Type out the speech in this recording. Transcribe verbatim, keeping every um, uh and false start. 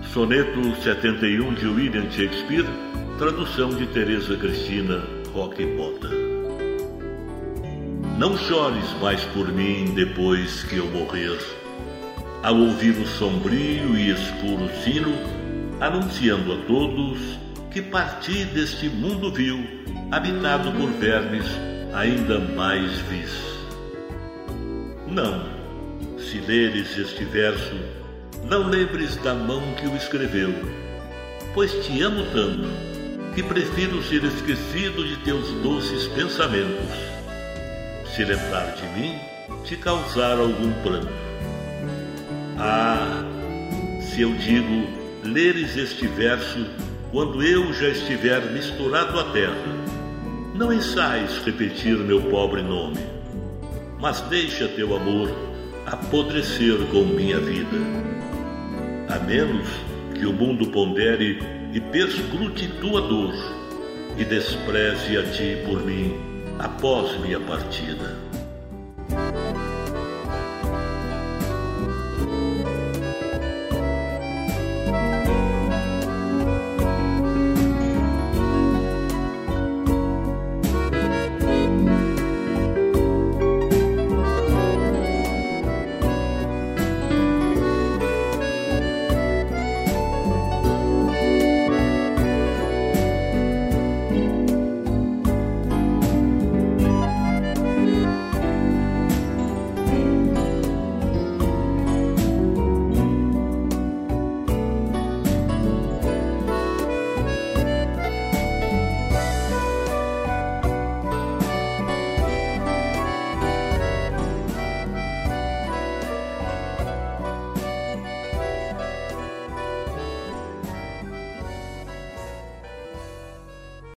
Soneto setenta e um de William Shakespeare, tradução de Teresa Cristina Roque Bota. Não chores mais por mim depois que eu morrer, ao ouvir o sombrio e escuro sino, anunciando a todos que parti deste mundo vil, habitado por vermes ainda mais vis. Não, se leres este verso, não lembres da mão que o escreveu, pois te amo tanto que prefiro ser esquecido de teus doces pensamentos, se lembrar de mim te causar algum pranto. Ah, se eu digo, leres este verso quando eu já estiver misturado à terra, não ensaies repetir meu pobre nome, mas deixa teu amor apodrecer com minha vida. A menos que o mundo pondere e perscrute tua dor e despreze a ti por mim após minha partida.